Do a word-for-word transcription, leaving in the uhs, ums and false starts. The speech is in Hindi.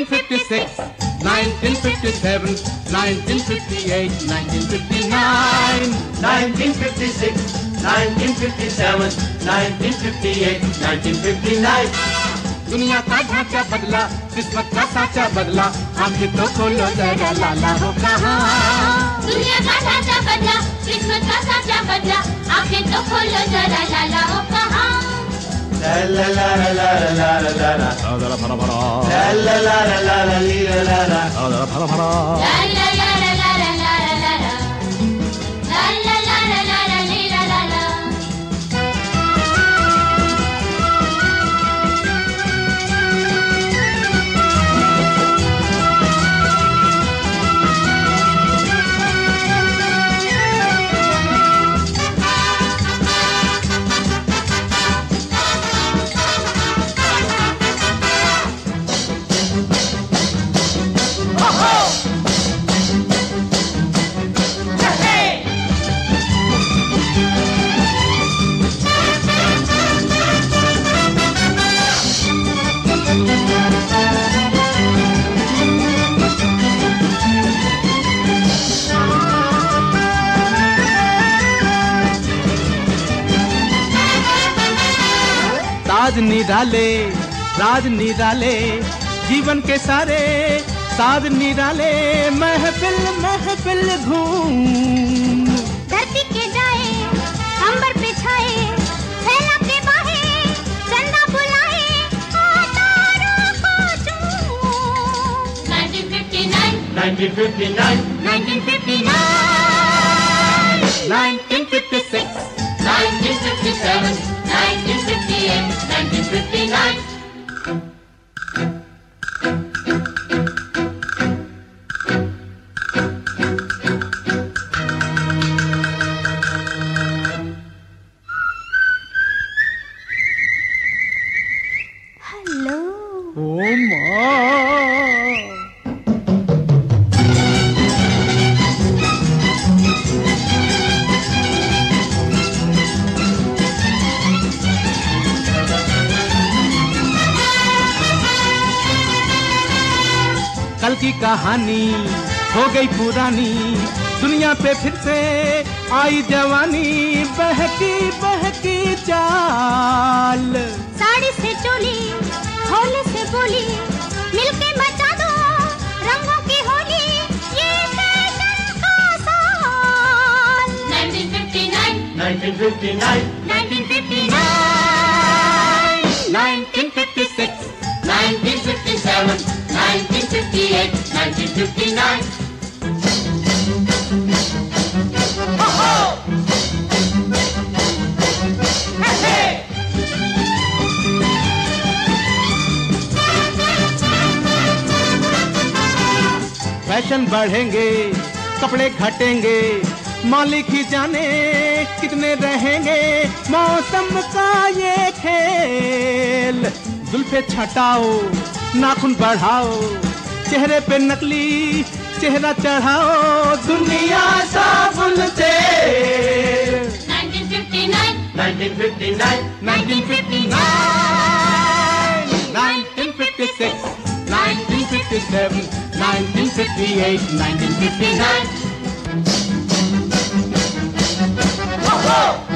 nineteen fifty-six, nineteen fifty-seven, nineteen fifty-eight, nineteen fifty-nine, nineteen fifty-six, nineteen fifty-seven, nineteen fifty-eight, nineteen fifty-nine. दुनिया का ढांचा बदला, किस्मत का साचा बदला, आंखें तो खोलो जरा लाला हो कहाँ। दुनिया का ढांचा बदला, किस्मत का साचा बदला, आंखें तो खोलो जरा लाला हो कहाँ। La la la la la la la la la. La la la la la la la la la. La la la la la la la la la la. La la la la la la la la la. राज निराले, राज निराले, जीवन के सारे साज निराले, महफिल महफिल घूम। धरती के जाए, अंबर पे छाए, फैला के बाहे, चंदा बुलाए, तारों को चूम। nineteen fifty-nine, nineteen fifty-nine, nineteen fifty-nine, nineteen fifty-six, nineteen fifty-seven, nineteen fifty-eight, nineteen fifty-nine. Hello. Oh my! कल की कहानी हो गई पुरानी, दुनिया पे फिर से आई जवानी, बहकी बहकी चाल। साड़ी से चोली, होली से बोली, मिलके मचा दो रंगों की होली, ये फैशन का साल। nineteen fifty-nine, nineteen fifty-nine, nineteen fifty-nine, nineteen fifty-six, nineteen fifty-seven, nineteen fifty-eight, nineteen fifty-nine. Fashion बढ़ेंगे, कपड़े घटेंगे, मालिक ही जाने कितने रहेंगे, मौसम का ये खेल। जुल्फे छटाओ, नाखून बढ़ाओ, चेहरे पे नकली चेहरा चढ़ाओ, दुनिया साबुन से। nineteen fifty-nine, nineteen fifty-nine, nineteen fifty-nine, nineteen fifty-six, nineteen fifty-seven, nineteen fifty-eight, nineteen fifty-nine. Whoa!